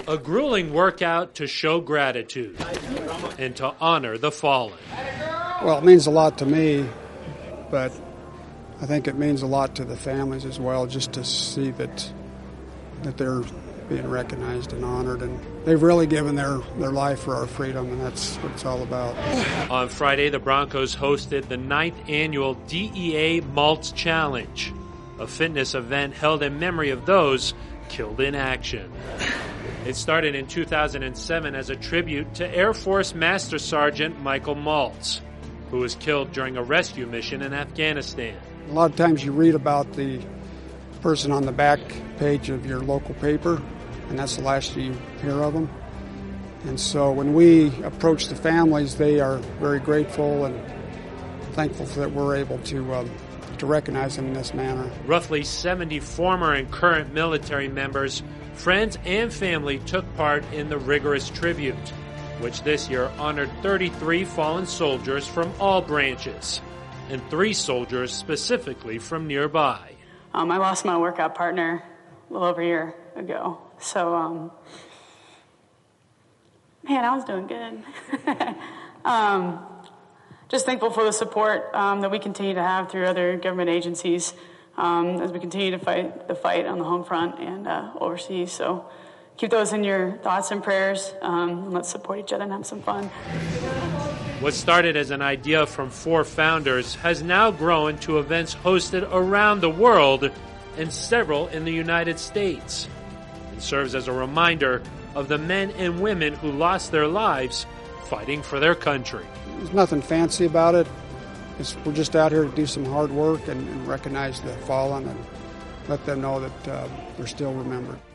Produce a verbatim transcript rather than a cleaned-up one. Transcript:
A grueling workout to show gratitude and to honor the fallen. Well, it means a lot to me, but I think it means a lot to the families as well, just to see that that they're being recognized and honored, and they've really given their, their life for our freedom, and that's what it's all about. On Friday, the Broncos hosted the ninth annual D E A Malts Challenge, a fitness event held in memory of those killed in action. It started in two thousand seven as a tribute to Air Force Master Sergeant Michael Maltz, who was killed during a rescue mission in Afghanistan. A lot of times you read about the person on the back page of your local paper, and that's the last you hear of them. And so when we approach the families, they are very grateful and thankful that we're able to um, to recognize them in this manner. Roughly seventy former and current military members, friends, and family took part in the rigorous tribute, which this year honored thirty-three fallen soldiers from all branches, and three soldiers specifically from nearby. Um, I lost my workout partner a little over a year ago, so um, man, I was doing good. um, just thankful for the support um, that we continue to have through other government agencies um, as we continue to fight the fight on the home front and uh, overseas. So keep those in your thoughts and prayers. Um, and let's support each other and have some fun. What started as an idea from four founders has now grown to events hosted around the world and several in the United States. It serves as a reminder of the men and women who lost their lives fighting for their country. There's nothing fancy about it. It's, we're just out here to do some hard work and, and recognize the fallen and let them know that uh, they're still remembered.